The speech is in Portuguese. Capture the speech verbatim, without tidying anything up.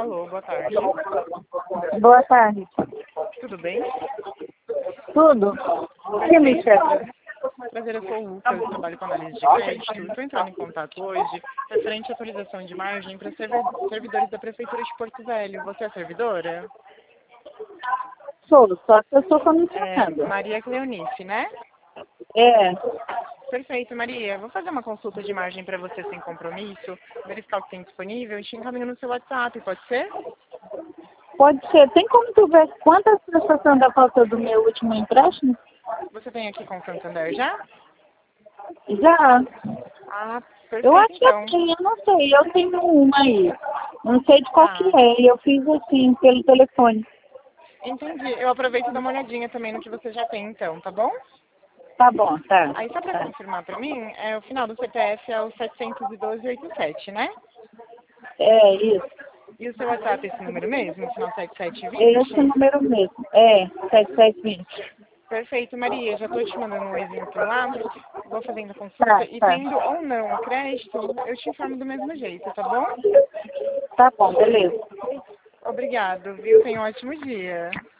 Alô, boa tarde. Boa tarde. Tudo bem? Tudo? Quem me chama? Prazer, eu sou o Lucas, eu trabalho com análise de crédito. Estou entrando em contato hoje referente à atualização de margem para servidores da Prefeitura de Porto Velho. Você é servidora? Sou, só que eu sou É, comissionada. Maria Cleonice, né? É, Perfeito, Maria. Vou fazer uma consulta de margem para você sem compromisso, verificar o que tem disponível e te encaminho no seu WhatsApp, pode ser? pode ser. Tem como tu ver quantas pessoas estão da falta do meu último empréstimo? Você vem aqui com o Santander já? Já. Ah, Eu perfeito acho que eu então. tenho, eu não sei. Eu tenho uma aí. Não sei de qual que Tá. é. Eu fiz assim, pelo telefone. Entendi. Eu aproveito e dou uma olhadinha também no que você já tem então, tá bom? Tá bom, tá. Aí só para Tá. confirmar para mim, é, o final do C P F é o setecentos e doze oitenta e sete, né? É, isso. E o seu WhatsApp é esse número mesmo, final sete sete Esse vinte? número mesmo. É, sete sete vinte. Perfeito, Maria. Já estou te mandando um oizinho por lá. Vou fazendo a consulta Tá, e tá. tendo ou não o crédito, eu te informo do mesmo jeito, tá bom? Tá bom, beleza. Obrigado, viu? Tenha um ótimo dia.